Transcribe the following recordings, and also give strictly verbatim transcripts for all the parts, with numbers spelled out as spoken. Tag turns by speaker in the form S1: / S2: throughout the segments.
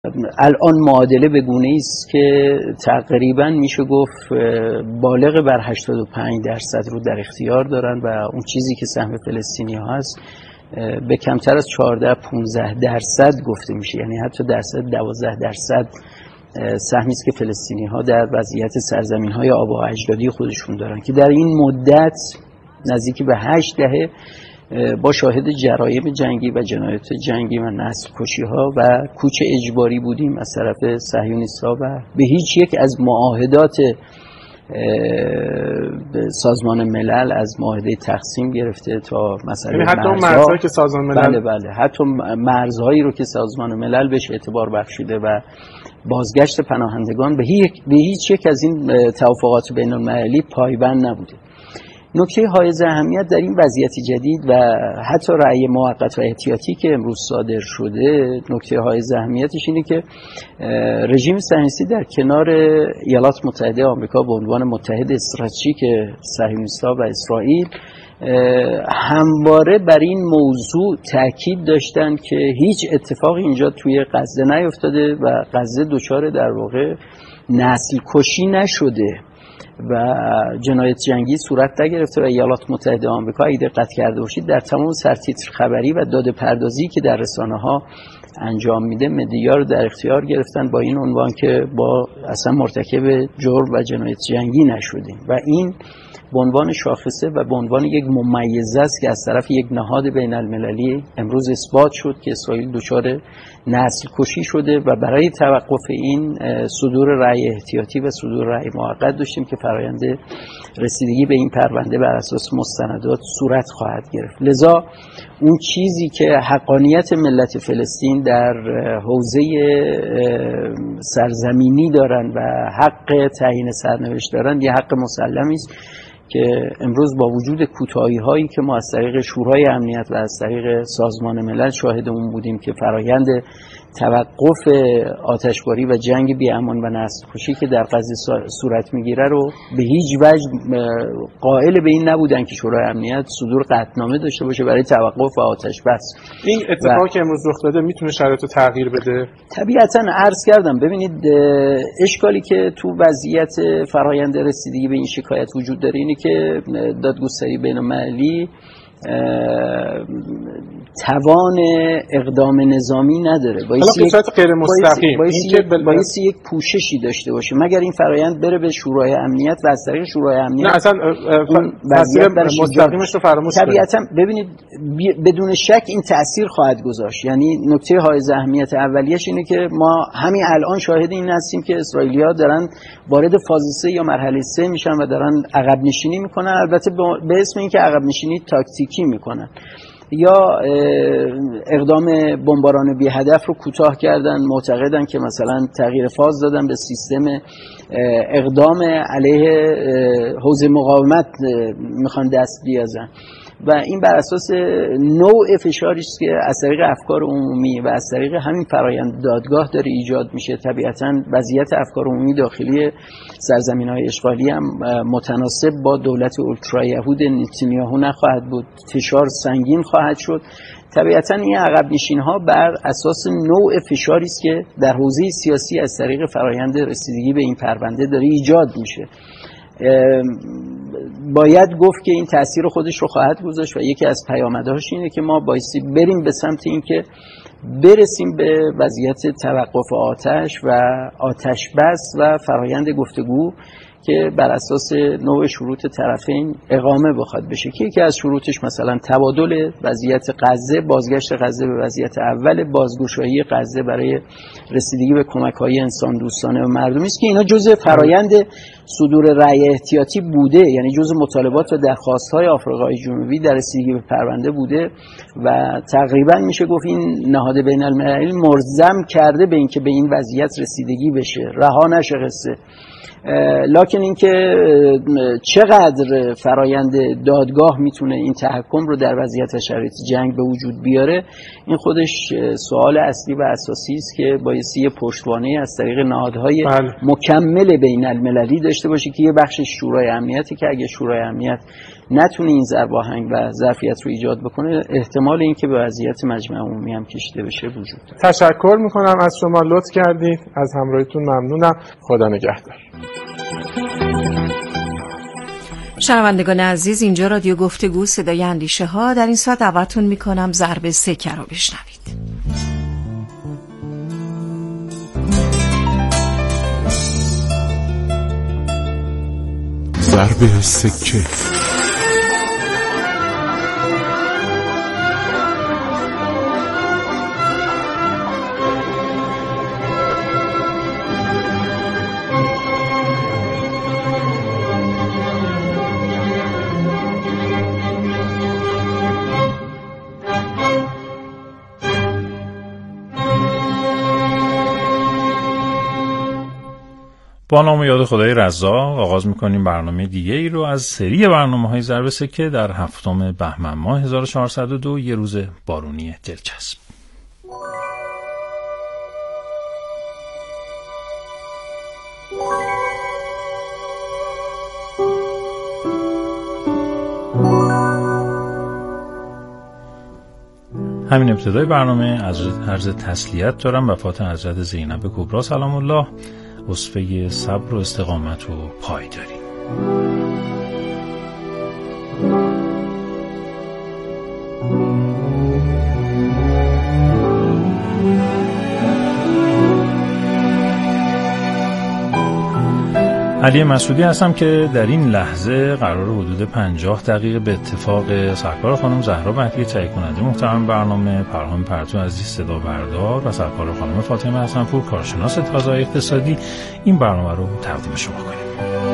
S1: الان معادله به گونه‌ای است که تقریبا میشه گفت بالغ بر هشتاد و پنج درصد رو در اختیار دارن و اون چیزی که سهم فلسطینی‌ها هست به کمتر از چهارده پانزده درصد گفته میشه، یعنی حتی درصد دوازده درصد سهمی است که فلسطینی‌ها در وضعیت سرزمین‌های آبا اجدادی خودشون دارن که در این مدت نزدیک به هشت دهه با شاهد جرایم جنگی و جنایات جنگی و نسل کشی ها و کوچ اجباری بودیم از طرف صهیونیست‌ها و به هیچ یک از معاهدات سازمان ملل، از معاهده تقسیم گرفته تا مسئله
S2: یعنی حتی اون مرزهایی که سازمان ملل
S1: بله بله حتی مرزهایی رو که سازمان ملل بهش اعتبار بخشیده و بازگشت پناهندگان به هیچ به هیچ یک از این توافقات بین المللی پایبند نبوده. نکته حائز اهمیت در این وضعیت جدید و حتی رأی موقت و احتیاطی که امروز صادر شده، نکته حائز اهمیتش اینه که رژیم صهیونیستی در کنار ایالات متحده آمریکا به عنوان متحد استراتژیک صهیونیست‌ها و اسرائیل همواره بر این موضوع تاکید داشتن که هیچ اتفاقی اینجا توی غزه نیفتاده و غزه دچار در واقع نسل کشی نشده و جنایت جنگی صورت نگرفته و ایالات متحده آمریکا اگه دقت کرده باشید در تمام سرتیتر خبری و داده پردازی که در رسانه ها انجام میده مدیا رو در اختیار گرفتن با این عنوان که با اصلا مرتکب جرم و جنایت جنگی نشدیم و این به عنوان شاخصه و به عنوان یک ممیزه است که از طرف یک نهاد بین المللی امروز اثبات شد که اسرائیل دچار نسل کشی شده و برای توقف این صدور رأی احتیاطی و صدور رأی موقت داشتیم که فرآیند رسیدگی به این پرونده بر اساس مستندات صورت خواهد گرفت. لذا اون چیزی که حقانیت ملت فلسطین در حوزه سرزمینی دارن و حق تعیین سرنوشت دارن یه حق مسلمی است که امروز با وجود کوتاهی هایی که ما از طریق شورای امنیت و از طریق سازمان ملل شاهد اون بودیم که فرایند توقف آتشباری و جنگ بی امان و نسل کشی که در غزه صورت میگیره رو به هیچ وجه قائل به این نبودن که شورای امنیت صدور قطعنامه داشته باشه برای توقف و آتش بس.
S2: این اتفاقی که امروز رخ داده میتونه شرایط رو تغییر بده؟
S1: طبیعتاً عرض کردم. ببینید اشکالی که تو وضعیت فرایند رسیدگی به این شکایت وجود داره اینه که دادگستری بین‌المللی توان اقدام نظامی نداره،
S2: بایستی یک غیر مستقیم
S1: بایستی یک پوششی داشته باشه مگر این فرایند بره به شورای امنیت و از طریق شورای امنیت
S2: نه اصلا تاثیر مستقیمش رو فراموش کنید.
S1: طبیعتا ببینید بدون شک این تاثیر خواهد گذاشت. یعنی نکته حائز اهمیت اولیش اینه که ما همین الان شاهد این هستیم که اسرائیلی‌ها دارن وارد فاز سه یا مرحله سه میشن و دارن عقب نشینی میکنن، البته به اسم اینکه عقب نشینی تاکتیکی میکنن یا اقدام بمباران بی هدف رو کوتاه کردن، معتقدن که مثلا تغییر فاز دادن به سیستم اقدام علیه حوزه مقاومت میخوان دست بیازن و این بر اساس نوع فشاری است که از طریق افکار عمومی و از طریق همین فرایند دادگاه داره ایجاد میشه. طبیعتاً وضعیت افکار عمومی داخلی سرزمین‌های اشغالی هم متناسب با دولت اولترا یهود نتانیاهو نخواهد بود، فشار سنگین خواهد شد. طبیعتاً این عقب نشینی‌ها بر اساس نوع فشاری است که در حوزه سیاسی از طریق فرایند رسیدگی به این پرونده داره ایجاد میشه. باید گفت که این تأثیر خودش رو خواهد گذاشت و یکی از پیامدهاش اینه که ما بایستی بریم به سمت این که برسیم به وضعیت توقف آتش و آتش بس و فرایند گفتگو که بر اساس نوع شروط طرفین اقامه بخواد بشه که یکی از شروطش مثلا تبادل وضعیت غزه، بازگشت غزه به وضعیت اول، بازگشایی غزه برای رسیدگی به کمک‌های انسان دوستانه و مردمی است که اینا جزء فرایند صدور رأی احتیاطی بوده، یعنی جزء مطالبات و درخواست‌های آفریقای جنوبی در رسیدگی به پرونده بوده و تقریبا میشه گفت این نهاد بین‌المللی ملزم کرده به اینکه به این وضعیت رسیدگی بشه، رها نشه قصه. لکن لکن اینکه چقدر فرایند دادگاه میتونه این تحکم رو در وضعیت شرایط جنگ به وجود بیاره، این خودش سوال اصلی و اساسی است که بایستی پشتوانه از طریق نهادهای
S2: بله.
S1: مکمل بین المللی داشته باشه که یه بخش شورای امنیتی که اگه شورای امنیت نتونه این ضرب آهنگ و ظرفیت رو ایجاد بکنه، احتمال اینکه به وضعیت مجمع عمومی هم کشیده بشه وجود داره.
S2: تشکر میکنم از شما، لطف کردید، از همراهیتون ممنونم. خدا نگهدار.
S3: شنوندگان عزیز، اینجا رادیو گفتگو صدای اندیشه ها. در این ساعت دعوتتون میکنم ضرب سکه رو بشنوید.
S4: ضرب سکه.
S5: با نام و یاد خدای رزاق آغاز میکنیم برنامه دیگه ای رو از سری برنامه های ضرب سکه در هفتم بهمن ماه هزار و چهارصد و دو، یه روز بارونی دلچسب. همین ابتدای برنامه از عرض تسلیت دارم وفات حضرت زینب کبری سلام الله، وصفه صبر و استقامت و پایداری. علی مسعودی هستم که در این لحظه قرار حدود پنجاه دقیقه به اتفاق سرکار خانم زهرا مهدی تهیه کننده محترم برنامه، پرهام پرتو عزیز صدا بردار و سرکار خانم فاطمه حسن‌پور کارشناس تازه اقتصادی این برنامه رو تقدیم شما کنیم.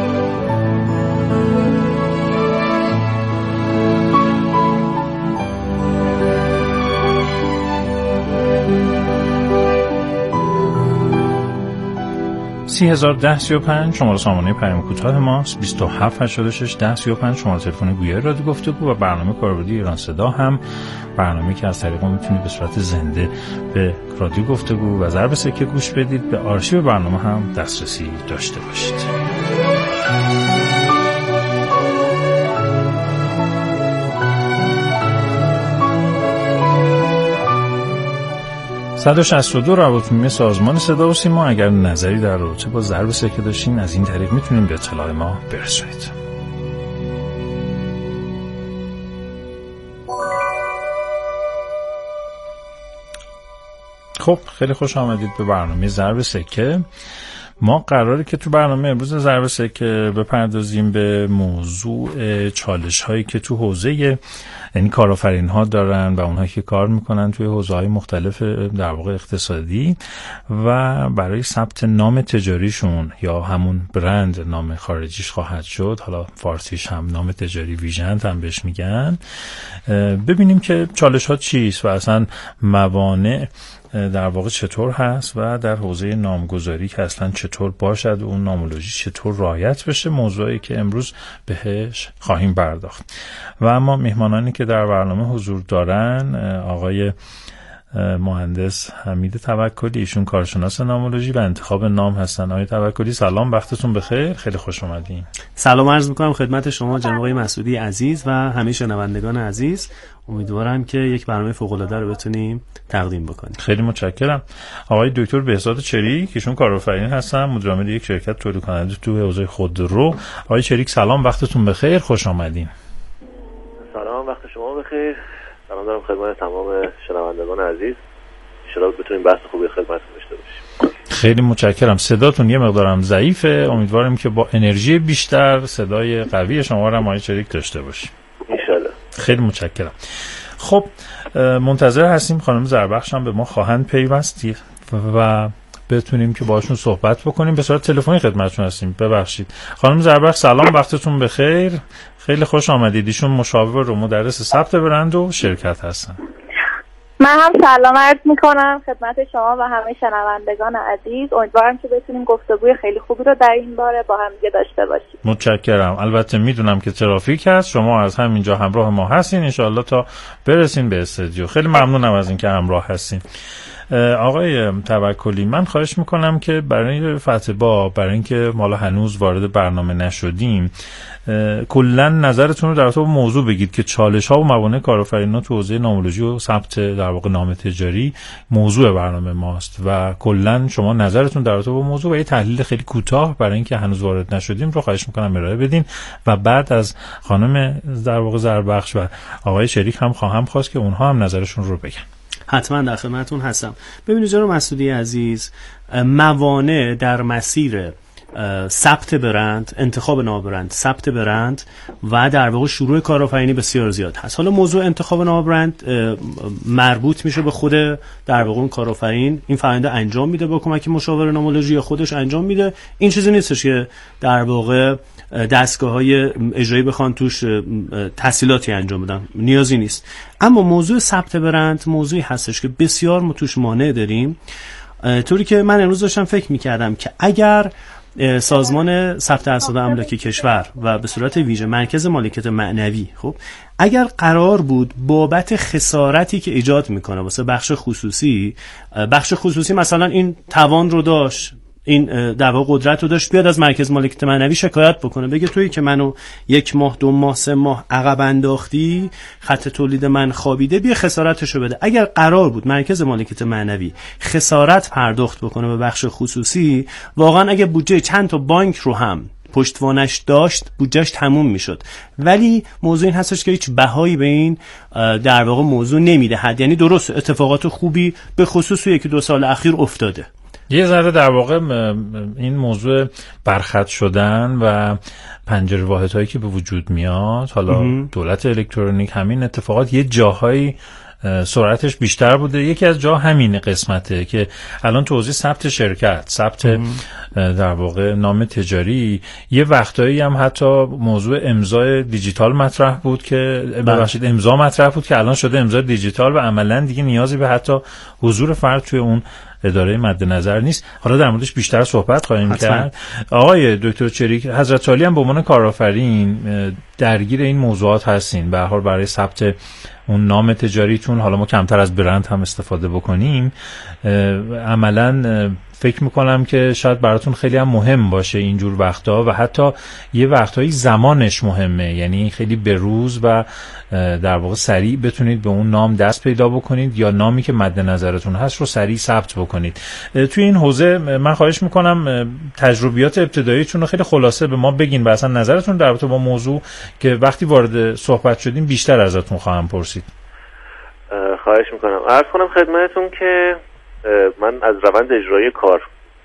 S5: سی هزار ده سی و پنج شماره سامانه پیام کوتاه ماست، بیست و هفت هشتاد و شش ده سی و پنج شماره تلفن گویای رادیو گفتگو و برنامه کاربردی ایران صدا هم برنامه که از طریق اون میتونید به صورت زنده به رادیو گفتگو و ضرب سکه گوش بدید. به آرشیو برنامه هم دسترسی داشته باشید. صد و شصت و دو روابط سازمان صدا و سیما. اگر نظری در رابطه با ضرب سکه داشتین از این طریق میتونین به اطلاع ما برسونید. خب خیلی خوش آمدید به برنامه ضرب سکه. ما قراره که تو برنامه امروز ضرب سکه بپردازیم به موضوع چالش هایی که تو حوزه یعنی کارآفرین ها دارن و اونهایی که کار میکنن توی حوزه های مختلف در واقع اقتصادی و برای ثبت نام تجاریشون یا همون برند نام خارجیش خواهد شد، حالا فارسیش هم نام تجاری ویژنت هم بهش میگن، ببینیم که چالش ها چیست و اصلا موانع در واقع چطور هست و در حوزه نامگذاری که اصلا چطور باشد، اون نامولوژی چطور رعایت بشه، موضوعی که امروز بهش خواهیم پرداخت. و اما مهمانانی که در برنامه حضور دارن آقای مهندس حمید توکلی، ایشون کارشناس نامولوژی و انتخاب نام هستن. آقای توکلی سلام، وقتتون بخیر، خیلی خوش اومدین.
S6: سلام عرض میکنم خدمت شما جناب آقای مسعودی عزیز و همه شنوندگان عزیز. امیدوارم که یک برنامه فوق العاده رو بتونیم تقدیم بکنیم.
S5: خیلی متشکرم. آقای دکتر بهزاد چریک، ایشون کارآفرین هستن، مدیر عامل یک شرکت تولید کننده تو حوزه خودرو. آقای چریک سلام، وقتتون بخیر، خوش آمدین.
S7: سلام، وقت شما بخیر. سلام دارم خدمت تمام شنوندگان عزیز. ان شاء الله بتونیم بحث خوبی خدمتتون داشته باشیم.
S5: خیلی متشکرم. صداتون یه مقدارم ضعیفه، امیدوارم که با انرژی بیشتر صدای قوی شما رو آقای چریک داشته باشیم
S7: ان شاء الله.
S5: خیلی متشکرم. خب منتظر هستیم خانم زربخش هم به ما خواهند پیوستی و بتونیم که باشون صحبت بکنیم. به صورت تلفنی خدمتتون هستیم. ببخشید خانم زربخش سلام، وقتتون بخیر، خیلی خوش آمدید. ایشون مشاور و مدرس ثبت برند و شرکت هستن.
S4: من هم سلام عرض میکنم خدمت شما و همه شنوندگان عزیز. امیدوارم که بتونیم گفتگوی خیلی خوبی رو در این باره با هم دیگه داشته باشیم.
S5: متشکرم. البته میدونم که ترافیک هست، شما از همینجا همراه ما هستین ان شاءالله تا برسین به استودیو. خیلی ممنونم از اینکه همراه هستین. آقای توکلی، من خواهش میکنم که برای فتح باب، برای اینکه ما هنوز وارد برنامه نشدیم، کلا نظرتون رو در رابطه با موضوع بگید که چالش ها و موانع کارآفرینان تو حوزه نامولوژی و ثبت در واقع نام تجاری موضوع برنامه ماست و کلا شما نظرتون در رابطه با موضوع و یه تحلیل خیلی کوتاه برای اینکه هنوز وارد نشدیم رو خواهش میکنم ارائه بدین و بعد از خانم در واقع زربخش و آقای شریک هم خواهم خواست که اونها هم نظرشون رو بگن.
S6: حتما در خدمتتون هستم. ببینید جناب مسعودی عزیز، موانع در مسیر ثبت برند، انتخاب نام برند، ثبت برند و در واقع شروع کارآفرینی بسیار زیاد هست. حالا موضوع انتخاب نام برند مربوط میشه به خود در واقع اون کارآفرین، این فرآیند انجام میده با کمک مشاور نامولوژی یا خودش انجام میده. این چیزی نیستش که در واقع دستگاه‌های اجرایی بخوان توش تحصیلاتی انجام بدن، نیازی نیست. اما موضوع ثبت برند موضوعی هستش که بسیار ما توش مانع داریم، طوری که من امروز داشتم فکر می‌کردم که اگر سازمان ثبت اسناد املاک کشور و به صورت ویژه مرکز مالکیت معنوی، خب اگر قرار بود بابت خسارتی که ایجاد میکنه واسه بخش خصوصی، بخش خصوصی مثلا این توان رو داشت، این در واقع قدرت رو داشت، بیاد از مرکز مالکیت معنوی شکایت بکنه، بگه تویی که منو یک ماه دو ماه سه ماه عقب انداختی، خط تولید من خوابیده، بیا خسارتشو بده. اگر قرار بود مرکز مالکیت معنوی خسارت پرداخت بکنه به بخش خصوصی، واقعا اگه بودجه چند تا بانک رو هم پشتوانش داشت، بودجهش تموم میشد. ولی موضوع این هستش که هیچ بهایی به این در واقع موضوع نمیدهد. یعنی درست اتفاقات خوبی به خصوص یکی دو سال اخیر افتاده.
S5: یه ذره در واقع این موضوع برخط شدن و پنجره واحدهایی که به وجود میاد، حالا دولت الکترونیک، همین اتفاقات یه جاهایی سرعتش بیشتر بوده. یکی از جا همین قسمته که الان تو حوزه ثبت شرکت، ثبت در واقع نام تجاری، یه وقتایی هم حتی موضوع امضای دیجیتال مطرح بود که ببخشید امضا مطرح بود که الان شده امضای دیجیتال و عملاً دیگه نیازی به حتی حضور فرد توی اون اداره مد نظر نیست. حالا در موردش بیشتر صحبت خواهیم کرد. آقای دکتر چریک، حضرت عالی هم به عنوان کارآفرین درگیر این موضوعات هستین. به هر حال برای ثبت اون نام تجاریتون، حالا ما کمتر از برند هم استفاده بکنیم، عملاً فکر میکنم که شاید براتون خیلی هم مهم باشه اینجور وقتا و حتی یه وقتایی زمانش مهمه، یعنی خیلی به روز و در واقع سریع بتونید به اون نام دست پیدا بکنید یا نامی که مد نظرتون هست رو سریع ثبت بکنید. توی این حوزه من خواهش میکنم تجربیات ابتداییتون رو خیلی خلاصه به ما بگین و اصلا نظرتون در رابطه با موضوع که وقتی وارد صحبت شدیم بیشتر ازتون خواهم پرسید.
S7: خواهش میکنم. عرض کنم خدمتتون که من از روند اجرایی کار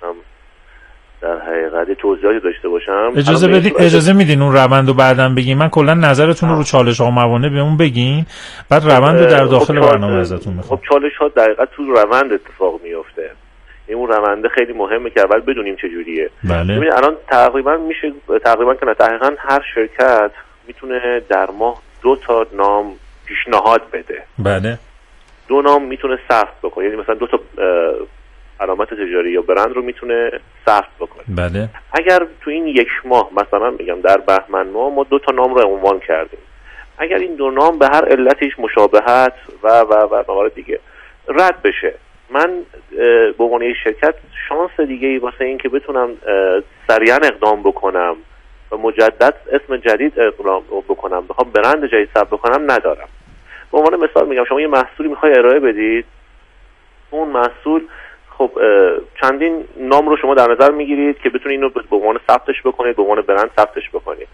S7: در حقیقت توضیحاتی داشته باشم.
S5: اجازه بدین، اجازه میدین اون روند رو بعداً بگین؟ من کلا نظرتون رو رو چالش ها و موانع بهمون بگین، بعد روند رو در داخل
S7: خب
S5: برنامه ازتون میخوام.
S7: خب چالش ها در حقیقت تو روند اتفاق میفته. این اون رونده خیلی مهمه که اول بدونیم چه جوریه.
S5: بله.
S7: ببینید الان تقریبا میشه تقریبا که نه تقریبا هر شرکت میتونه در ماه دو تا نام پیشنهاد بده.
S5: بله.
S7: دو نام میتونه ثبت بکنه، یعنی مثلا دو تا علامت تجاری یا برند رو میتونه ثبت بکنه.
S5: بله.
S7: اگر تو این یک ماه مثلا میگم در بهمن ماه ما دو تا نام رو عنوان کردیم، اگر این دو نام به هر علتش مشابهت و و و موارد دیگه رد بشه، من به عنوان یک شرکت شانس دیگه ای واسه این که بتونم سریعا اقدام بکنم و مجدد اسم جدید اقدام بکنم، بخوام برند جدید ثبت بکنم ندارم. به عنوان مثال میگم شما یه محصولی میخوای ارائه بدید، اون محصول خب چندین نام رو شما در نظر میگیرید که بتونید اینو به عنوان ثبتش بکنید، به عنوان برند ثبتش بکنید.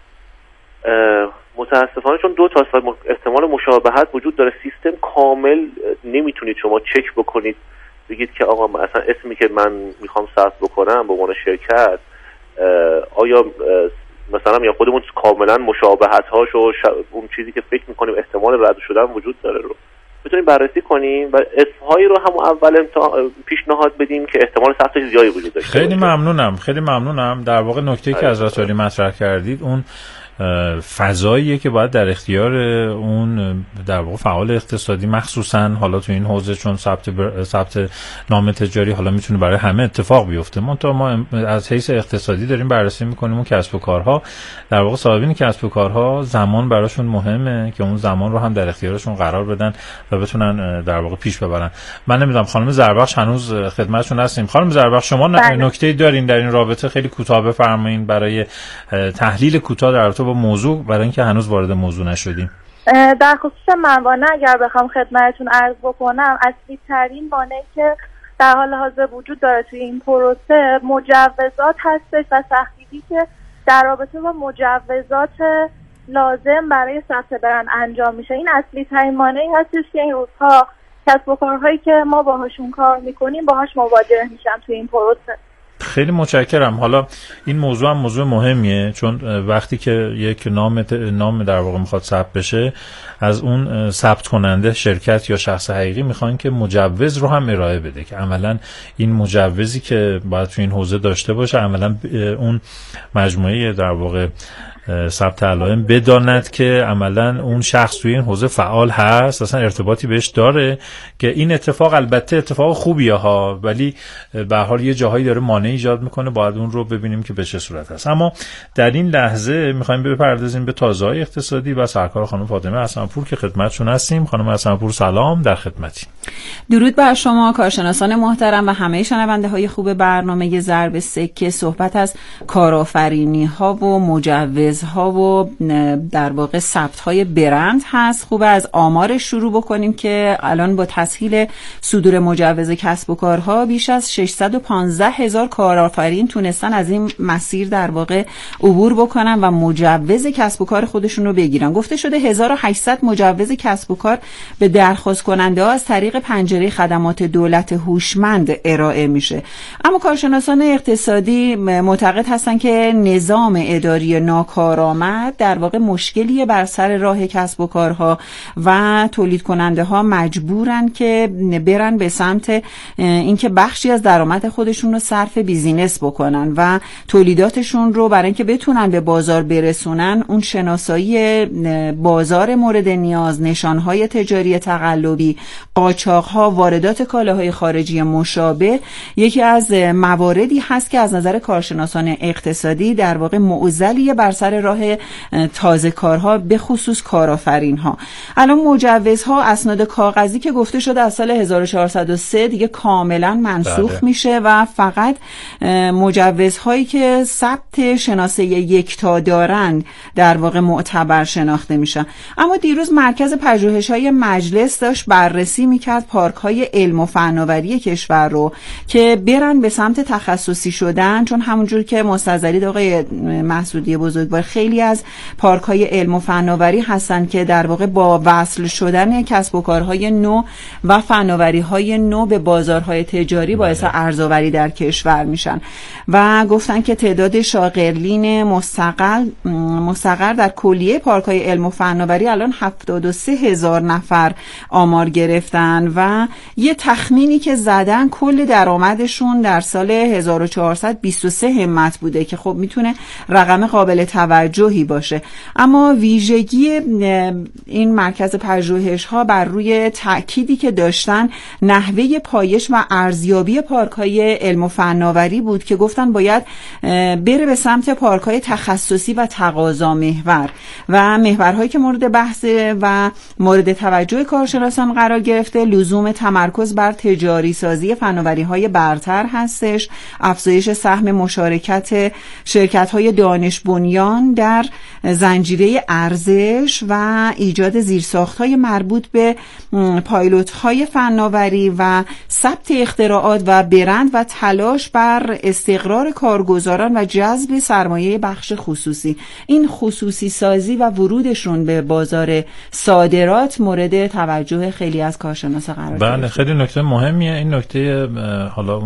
S7: متاسفانه چون دو تا احتمال مشابهت وجود داره، سیستم کامل نمیتونید شما چک بکنید بگید که آقا اصلا اسمی که من میخوام ثبت بکنم به عنوان شرکت آیا مثلا یا خودمون کاملا مشابهت هاش و اون چیزی که فکر میکنیم احتمال رد شدن وجود داره رو بتونیم بررسی کنیم و اسمهایی رو هم اول پیشنهاد بدیم که احتمال ثبتش زیادی وجود داشته.
S5: خیلی ممنونم، خیلی ممنونم. در واقع نکته‌ای که حضرت عالی مطرح کردید اون فضاییه که باید در اختیار اون در واقع فعال اقتصادی، مخصوصا حالا تو این حوزه، چون ثبت بر... ثبت نام تجاری حالا میتونه برای همه اتفاق بیفته. منتها ما از حیث اقتصادی داریم بررسی میکنیم اون کسب و کارها، در واقع صاحبین کسب و کارها زمان براشون مهمه که اون زمان رو هم در اختیارشون قرار بدن و بتونن در واقع پیش ببرن. من نمیدونم خانم زربخش هنوز خدمتشون هستیم. خانم زربخش شما نکته‌ای دارین در این رابطه خیلی کوتاه بفرمایید برای تحلیل کوتاه در رابطه با موضوع، برای اینکه هنوز وارد موضوع نشدیم.
S4: در خصوص موانع اگر بخوام خدمتتون عرض بکنم، اصلی ترین مانعی که در حال حاضر وجود داره توی این پروسه مجوزات هستش و سختگیری که در رابطه با مجوزات لازم برای ثبت برند انجام میشه. این اصلی ترین مانعی هستش که این روزها کسب و کارهایی که ما باهاشون کار میکنیم باهاش مواجه میشن توی این پروسه.
S5: خیلی متشکرم. حالا این موضوع هم موضوع مهمیه، چون وقتی که یک نام نام در واقع میخواد ثبت بشه، از اون ثبت کننده شرکت یا شخص حقیقی میخوان که مجوز رو هم ارائه بده که عملا این مجوزی که باید تو این حوزه داشته باشه عملا اون مجموعه در واقع ثبت علائم بداند که عملا اون شخص توی این حوزه فعال هست، اصلا ارتباطی بهش داره، که این اتفاق البته اتفاق خوبیه ها، ولی به هر حال یه جاهایی داره مانع ایجاد میکنه، باید اون رو ببینیم که به چه صورت هست. اما در این لحظه میخوایم بپردازیم به تازه‌های اقتصادی و سرکار خانم فاطمه حسن‌پور که خدمتشون هستیم. خانم حسن‌پور سلام، در خدمتیم.
S8: درود بر شما کارشناسان محترم و همه شنونده‌های خوب برنامه ضرب سکه. صحبت از کارآفرینی‌ها و مجوز ها و در واقع ثبت های برند هست. خوبه از آمارش شروع بکنیم که الان با تسهیل صدور مجوز کسب و کارها بیش از ششصد و پانزده هزار کارآفرین تونستن از این مسیر در واقع عبور بکنن و مجوز کسب و کار خودشون رو بگیرن. گفته شده هزار و هشتصد مجوز کسب و کار به درخواست کننده ها از طریق پنجره خدمات دولت هوشمند ارائه میشه. اما کارشناسان اقتصادی معتقد هستن که نظام اداری ناکار آمد در واقع مشکلیه بر سر راه کسب و کارها و تولید کننده ها مجبورن که برن به سمت اینکه بخشی از درآمد خودشون رو صرف بیزینس بکنن و تولیداتشون رو برای اینکه بتونن به بازار برسونن اون شناسایی بازار مورد نیاز، نشانهای تجاری تقلبی، قاچاق‌ها، واردات کالاهای خارجی مشابه یکی از مواردی هست که از نظر کارشناسان اقتصادی در واقع معضلیه بر سر راه تازه کارها، به خصوص کارآفرین‌ها. الان مجوزها اسناد کاغذی که گفته شده از سال هزار و چهارصد و سه دیگه کاملا منسوخ بله. میشه و فقط مجوزهایی که ثبت شناسه یکتا دارن در واقع معتبر شناخته میشن. اما دیروز مرکز پژوهش‌های مجلس داشت بررسی میکرد پارک‌های علم و فناوری کشور رو که برن به سمت تخصصی شدن، چون همونجور که مستظرید آقای محسودی بزرگوار خیلی از پارک‌های علم و فناوری هستن که در واقع با وصل شدن کسب و کارهای نو و فناوری‌های نو به بازارهای تجاری باعث ارزآوری در کشور میشن و گفتن که تعداد شاغلین مستقل مستقر در کلیه پارک‌های علم و فناوری الان هفتاد و سه هزار نفر آمار گرفتن و یه تخمینی که زدن کل درآمدشون در سال هزار و چهارصد و بیست و سه همت بوده که خب میتونه رقم قابل توجهی باشه. اما ویژگی این مرکز پژوهش‌ها بر روی تأکیدی که داشتن نحوه پایش و ارزیابی پارک‌های علم و فناوری بود که گفتن باید بره به سمت پارک‌های تخصصی و تقاضا محور و محورهایی که مورد بحث و مورد توجه کارشناسان قرار گرفته لزوم تمرکز بر تجاری سازی فناوری‌های برتر هستش، افزایش سهم مشارکت شرکت‌های دانش بنیان در زنجیره ارزش و ایجاد زیرساخت‌های مربوط به پایلوت‌های فناوری و ثبت اختراعات و برند و تلاش بر استقرار کارگزاران و جذب سرمایه بخش خصوصی. این خصوصی سازی و ورودشون به بازار صادرات مورد توجه خیلی از کارشناسا قرار گرفته.
S5: بله، خیلی نکته مهمیه این نکته. حالا اون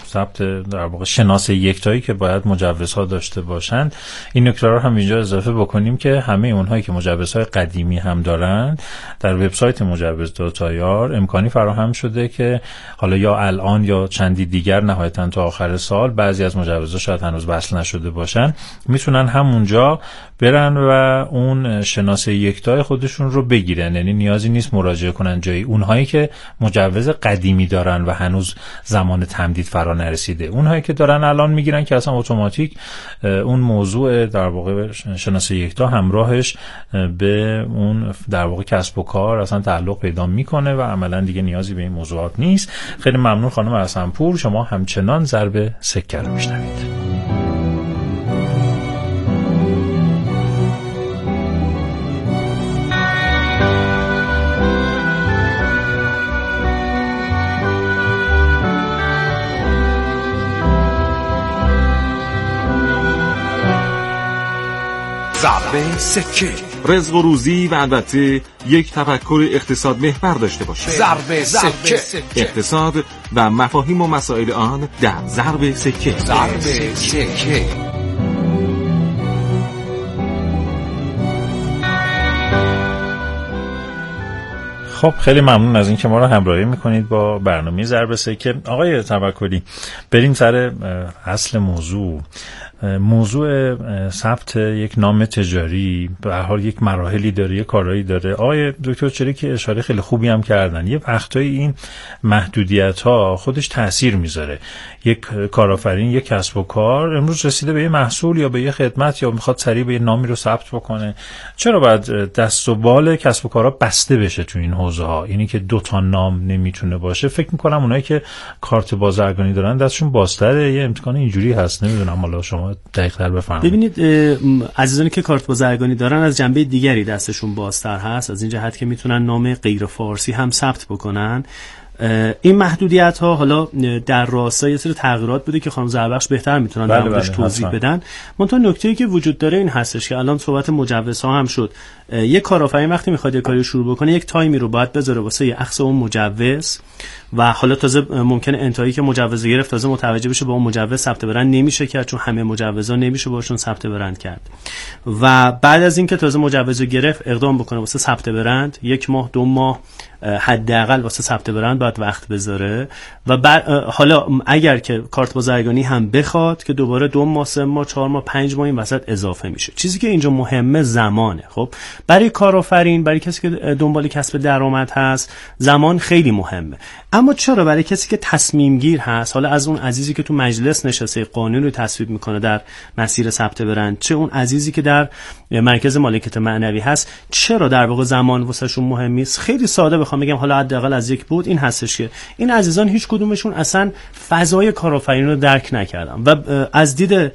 S5: ثبت در واقع شناس یکتایی که باید مجوزها داشته باشند، این نکته رو هم اینجا اضافه بکنیم که همه اونهایی که مجوزهای قدیمی هم دارند در وبسایت مجوز داتایار امکانی فراهم شده که حالا یا الان یا چندی دیگر نهایتاً تا آخر سال بعضی از مجوزها شاید هنوز وصل نشده باشن، میتونن همونجا برن و اون شناسه یکتای خودشون رو بگیرن. یعنی نیازی نیست مراجعه کنن جایی. اونهایی که مجوز قدیمی دارن و هنوز زمان تمدید فرا نرسیده، اونهایی که دارن الان میگیرن که اصلا اتوماتیک اون موضوع در واقع شناسه یکتا همراهش به اون در واقع کسب و کار اصلا تعلق پیدا میکنه و عملا دیگه نیازی به این موضوعات نیست. خیلی ممنون خانم حسن‌پور، شما همچنان ضرب سکه رو میشنوید.
S9: ضرب سکه، رزق و روزی و البته یک تفکر اقتصاد محور داشته باشید. ضرب سکه، اقتصاد و مفاهیم و مسائل آن در ضرب سکه. ضرب سکه.
S5: خب خیلی ممنون از این که ما رو همراهی میکنید با برنامه ضرب سکه. آقای توکلی، بریم سر اصل موضوع. موضوع ثبت یک نام تجاری به هر حال یک مراحلی داره، یک کارهایی داره. آقای دکتر چریکی اشاره خیلی خوبی هم کردن. یه وقتایی این محدودیت ها خودش تأثیر میذاره. یک کارآفرین، یک کسب و کار امروز رسیده به یه محصول یا به یه خدمت یا میخواد سریع به یه نامی رو ثبت بکنه، چرا باید دست و بال کسب و کارها بسته بشه تو این حوزه ها؟ اینی که دو تا نام نمیتونه باشه. فکر میکنم اونایی که کارت بازرگانی دارن دستشون بازتره. یه امکان اینجوری هست، نمیدونم، حالا شما دقیق‌تر بفرمایید.
S6: ببینید عزیزانی که کارت بازرگانی دارن از جنبه دیگری دستشون بازتر هست، از این جهت که میتونن نام غیر فارسی هم ثبت بکنن. این محدودیت ها حالا در راستای یه سری تغییرات بوده که خانم زربخش بهتر میتونن در موردش توضیح بدن. منتها نکته‌ای که وجود داره این هستش که الان صحبت مجوزها هم شد. یک کارآفرین وقتی میخواد یه کاری شروع بکنه یک تایمی رو باید بذاره واسه یه اخذ اون مجوز و حالا تازه ممکنه انتهایی که مجوز گرفت تازه متوجه بشه با اون مجوز ثبت برند نمیشه کرد، چون همه مجوزا نمیشه باشون ثبت برند کرد. و بعد از اینکه تازه مجوز گرفت اقدام بکنه واسه ثبت برند، یک ماه دو ماه حداقل واسه ثبت برند باید وقت بذاره. و حالا اگر که کارت بازرگانی هم بخواد که دوباره دو ماه سه ماه چهار ماه پنج ماه این وسط اضافه میشه. چیزی که اینجا مهمه زمانه. خب برای کارآفرین، برای کسی که دنبال کسب درآمد هست، زمان خیلی مهمه. اما چرا برای کسی که تصمیم گیر هست، حالا از اون عزیزی که تو مجلس نشسته قانون رو تصویب میکنه در مسیر ثبت برند، چه اون عزیزی که در مرکز مالکیت معنوی هست، چرا در واقع زمان واسهشون مهم است؟ خیلی ساده بخوام بگم، حالا حداقل از یک بود این هستش که این عزیزان هیچ کدومشون اصلا فضای کارآفرینی رو درک نکردن و از دید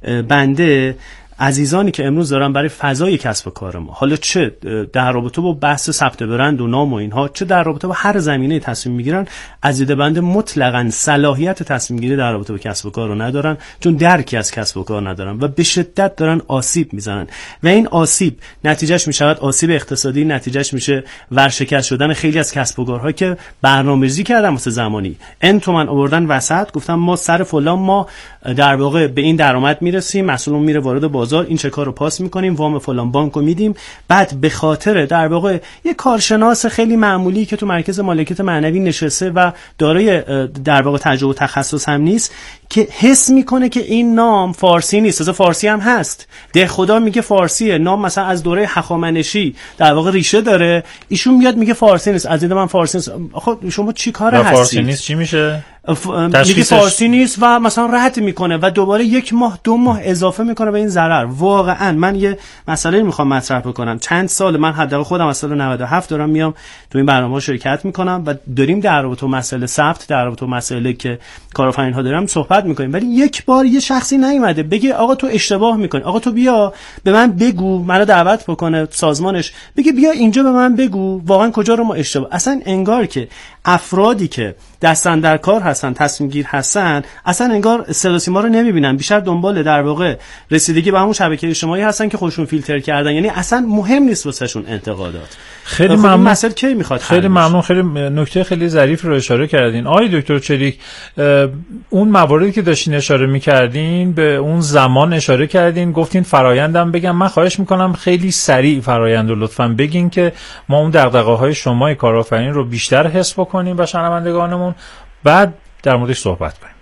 S6: بنده عزیزانی که امروز دارن برای فضای کسب و کار ما، حالا چه در رابطه با بحث ثبت برند و نام و اینها، چه در رابطه با هر زمینه تصمیم میگیرن، از دید بنده مطلقاً صلاحیت تصمیم گیری در رابطه با کسب و کار رو ندارن، چون درکی از کسب و کار ندارن و به شدت دارن آسیب میزنن و این آسیب نتیجهش میشود آسیب اقتصادی، نتیجهش میشه ورشکست شدن خیلی از کسب و کارها که برنامه‌ریزی کردن واسه زمانی ان تومن آوردن وسط، گفتم ما سر فلان ما در واقع به این درآمد میرسیم، مسئولون میره وارد بازار این چکار رو پاس میکنیم، وام فلان بانک رو میدیم، بعد به خاطر در واقع یک کارشناس خیلی معمولی که تو مرکز مالکیت معنوی نشسته و دارای در واقع تجربه و تخصص هم نیست، که حس میکنه که این نام فارسی نیست، تازه فارسی هم هست، ده خدا میگه فارسیه، نام مثلا از دوره هخامنشی در واقع ریشه داره، ایشون میاد میگه فارسی نیست. از دید من فارسی نیست. خب شما چی کار هستید؟
S5: فارسی نیست چی میشه؟
S6: ف... میگه فارسی نیست و مثلا رد میکنه و دوباره یک ماه دو ماه اضافه میکنه به این ضرر. واقعا من یه مسئله میخوام مطرح بکنم. چند سال من حداقل خودم از سال نود و هفت دارم میام تو این برنامه شرکت میکنم و داریم در رابطه با مسئله ثبت، در رابطه با مسئله که کارآفرین ها دارم صحبت میکنیم، ولی یک بار یه شخصی نیومده بگه آقا تو اشتباه میکنی، آقا تو بیا به من بگو، منو دعوت بکنه سازمانش بگه بیا اینجا به من بگو واقعا کجا رو ما اشتباه. اصلا انگار که افرادی که دستن در کار هستن، تصمیم گیر هستن، اصلا انگار صدا سیما رو نمیبینن، بیشتر دنبال در واقع رسیدگی به همون شبکه اجتماعی هستن که خودشون فیلتر کردن، یعنی اصلا مهم نیست واسهشون انتقادات.
S5: خیلی ممنون.
S6: مسئله کی میخواد؟
S5: خیلی ممنون. خیلی نکته خیلی ظریف رو اشاره کردین آقای دکتر چریک. اون مواردی که داشتین اشاره میکردین به اون زمان اشاره کردین، گفتین فرایندم بگم. من خواهش میکنم خیلی سریع فرایند رو لطفاً بگین که ما اون دغدغه‌های شما کارآفرین رو بیشتر حس بکنیم و شنوندگانمون، بعد در موردش صحبت کنیم.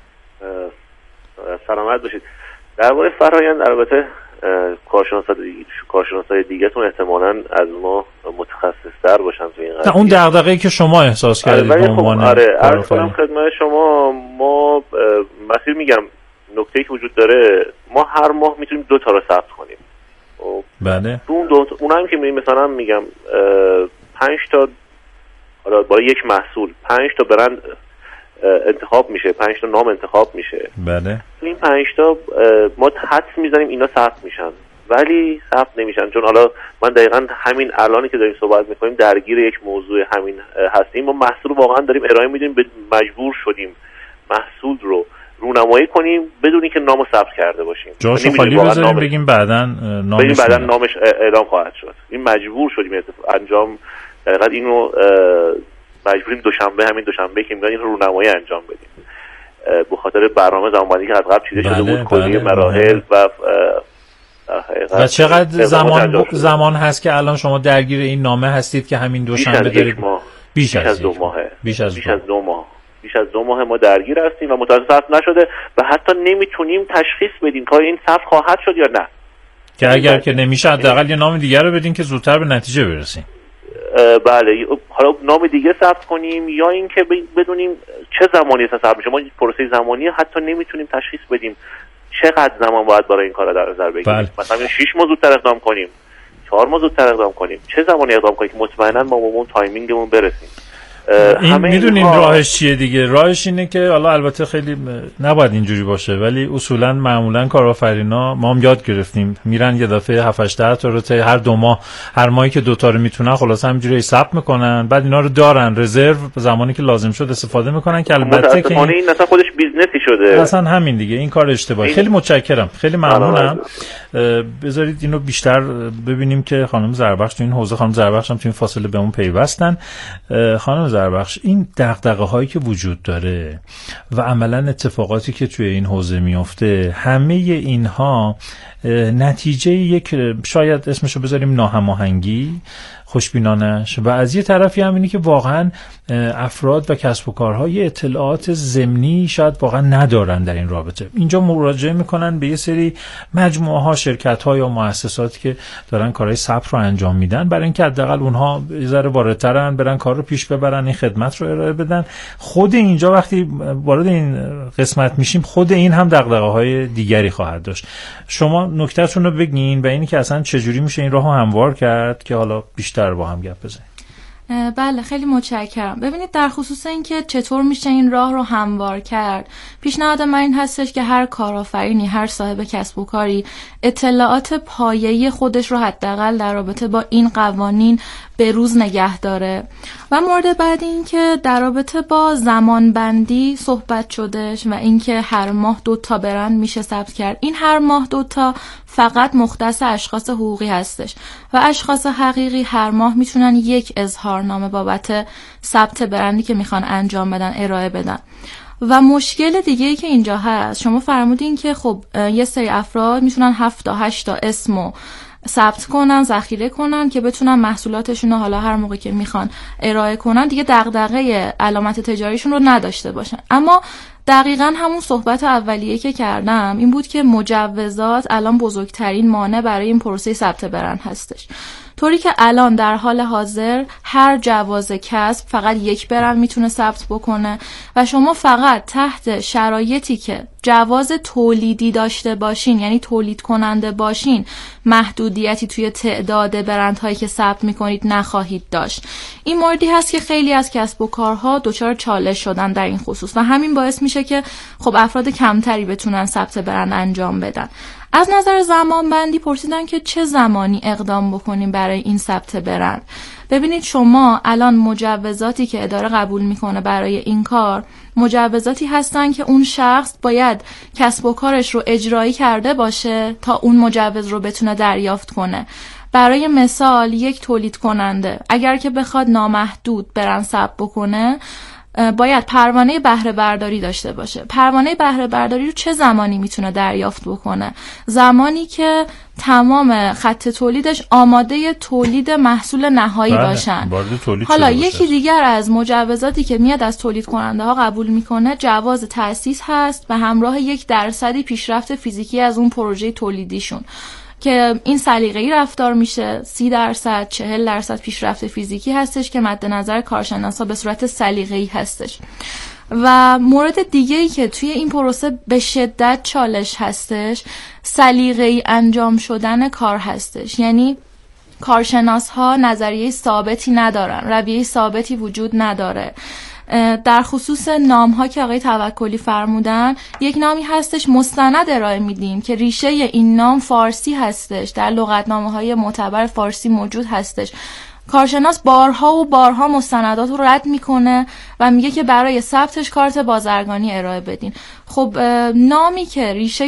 S7: سلامت باشید. در مورد فرایند البته کارشناسای دیگه کارشناسای دیگه‌تون احتمالاً از ما متخصص‌تر باشن تو این قضیه.
S5: اون دغدغه‌ای که شما احساس کردید به عنوان
S7: آره عرض کنم خدمت شما، ما مسیر میگم نکته‌ای که وجود داره، ما هر ماه میتونیم دو تا رو ثبت کنیم.
S5: بله.
S7: اون دو اونم هم که مثلا میگم پنج تا حالا با یک محصول پنج تا برند انتخاب میشه، پنج تا نام انتخاب میشه.
S5: بله.
S7: تو این پنج تا ما حدس میزنیم اینا ثبت میشن، ولی ثبت نمیشن، چون حالا من دقیقاً همین الانی که داریم صحبت میکنیم درگیر یک موضوع همین هستیم. ما محصول واقعا داریم ارائه میدیم، مجبور شدیم محصول رو رونمایی کنیم بدون اینکه نامو ثبت کرده باشیم.
S5: جاشو خالی بذاریم بگیم بعداً نامش
S7: بگیم بعداً نامش اعلام خواهد شد. این مجبور شدیم انجام دقیقاً اینو مجبوریم دوشنبه همین دوشنبه که میگن این رونمایی انجام بدیم به خاطر برنامه زمانی که از قبل چیده شده بود، کلی مراحل و
S5: و چقدر زمان زمان هست که الان شما درگیر این نامه هستید که همین دوشنبه دارید؟
S7: بیش از دو ماهه. بیش از دو ماه بیش از دو ماه ما درگیر هستیم و متاسفانه نشده و حتی نمیتونیم تشخیص بدیم که این ثبت خواهد شد یا نه.
S5: که اگر که نمیشه حداقل یه نام دیگر رو بدین که زودتر به نتیجه برسیم.
S7: بله، حالا نام دیگه ثبت کنیم یا اینکه بدونیم چه زمانی ثبت میشه. ما پروسه زمانی حتی نمیتونیم تشخیص بدیم چقدر زمان باید برای این کار در نظر بگیریم. مثلا شش ماه زودتر اقدام کنیم، چهار ماه زودتر اقدام کنیم، چه زمانی اقدام کنیم که مطمئنا ما به اون تایمینگمون برسیم.
S5: این میدونین راهش چیه دیگه؟ راهش اینه که حالا البته خیلی نباید اینجوری باشه، ولی اصولا معمولا کارآفرینا ما هم یاد گرفتیم میرن یه دفعه هفت هشت تا رو تا هر دو ماه هر ماهی که دو تا رو میتونن خلاص همینجوری ثبت میکنن، بعد اینا رو دارن رزرو زمانی که لازم شد استفاده میکنن که البته که
S7: این اصلا خودش بیزنسی شده.
S5: اصلا همین دیگه این کار اشتباهی. خیلی متشکرم، خیلی ممنونم. بذارید اینو بیشتر ببینیم که خانم زربخش تو این حوزه، خانم زربخش هم تو این فاصله بهمون پیوستن. خانم زربخش، این دغدغه هایی که وجود داره و عملا اتفاقاتی که توی این حوزه میفته، همه اینها نتیجه یک شاید اسمشو بذاریم ناهماهنگی خوشبینانش و از یه طرفی هم اینی که واقعا افراد و کسب و کارهای اطلاعات ضمنی شاید واقعا ندارن در این رابطه. اینجا مراجعه میکنن به یه سری مجموعه ها، شرکت ها یا مؤسساتی که دارن کارهای ثبت رو انجام میدن برای اینکه حداقل اونها یه ذره واردترن، برن کار رو پیش ببرن، این خدمت رو ارائه بدن. خود اینجا وقتی وارد این قسمت میشیم، خود این هم دغدغه‌های دیگری خواهد داشت. شما نکته‌تون رو بگین و اینی که اصلا چجوری میشه این راهو هموار کرد که حالا بیشتر با هم گپ بزنیم.
S10: بله، خیلی متشکرم. ببینید در خصوص این که چطور میشه این راه رو هموار کرد، پیشنهاد من این هستش که هر کارآفرینی، هر صاحب کسب و کاری اطلاعات پایه‌ای خودش رو حداقل در رابطه با این قوانین به روز نگه داره. و مورد بعد این که در رابطه با زمانبندی صحبت شدش و اینکه هر ماه دو تا برند میشه ثبت کرد. این هر ماه دو تا فقط مختص اشخاص حقوقی هستش و اشخاص حقیقی هر ماه میتونن یک اظهارنامه بابت ثبت برندی که میخوان انجام بدن ارائه بدن. و مشکل دیگه ای که اینجا هست، شما فرمودین که خب یه سری افراد میتونن هفت تا هشت تا اسمو ثبت کنن، ذخیره کنن که بتونن محصولاتشون رو حالا هر موقع که میخوان ارائه کنن دیگه دغدغه علامت تجاریشون رو نداشته باشن. اما دقیقاً همون صحبت اولیه که کردم این بود که مجوزات الان بزرگترین مانع برای این پروسه ثبت برند هستش. طوری که الان در حال حاضر هر جواز کسب فقط یک برند میتونه ثبت بکنه و شما فقط تحت شرایطی که جواز تولیدی داشته باشین، یعنی تولید کننده باشین، محدودیتی توی تعداد برندهایی که ثبت میکنید نخواهید داشت. این موردی هست که خیلی از کسب و کارها دچار چالش شدن در این خصوص و همین باعث میشه که خب افراد کمتری بتونن ثبت برند انجام بدن. از نظر زمان بندی پرسیدن که چه زمانی اقدام بکنیم برای این ثبت برند. ببینید شما الان مجوزاتی که اداره قبول میکنه برای این کار مجوزاتی هستن که اون شخص باید کسب و کارش رو اجرایی کرده باشه تا اون مجوز رو بتونه دریافت کنه. برای مثال یک تولید کننده اگر که بخواد نامحدود برند ثبت بکنه باید پروانه بهره برداری داشته باشه. پروانه بهره برداری رو چه زمانی میتونه دریافت بکنه؟ زمانی که تمام خط تولیدش آماده تولید محصول نهایی
S5: بله.
S10: باشن.
S5: تولید
S10: حالا یکی دیگر از مجوزاتی که میاد از تولید کننده ها قبول میکنه جواز تأسیس هست به همراه یک درصدی پیشرفت فیزیکی از اون پروژه تولیدیشون که این سلیقه‌ای رفتار میشه. سی درصد چهل درصد پیشرفت فیزیکی هستش که مد نظر کارشناسا به صورت سلیقه‌ای هستش. و مورد دیگه‌ای که توی این پروسه به شدت چالش هستش سلیقه‌ای انجام شدن کار هستش. یعنی کارشناس ها نظریه ثابتی ندارن، رویه ثابتی وجود نداره. در خصوص نام ها که آقای توکلی فرمودن، یک نامی هستش مستند ارائه میدیم که ریشه این نام فارسی هستش، در لغتنامه های معتبر فارسی موجود هستش. کارشناس بارها و بارها مستندات رو رد میکنه و میگه که برای ثبتش کارت بازرگانی ارائه بدین. خب نامی که ریشه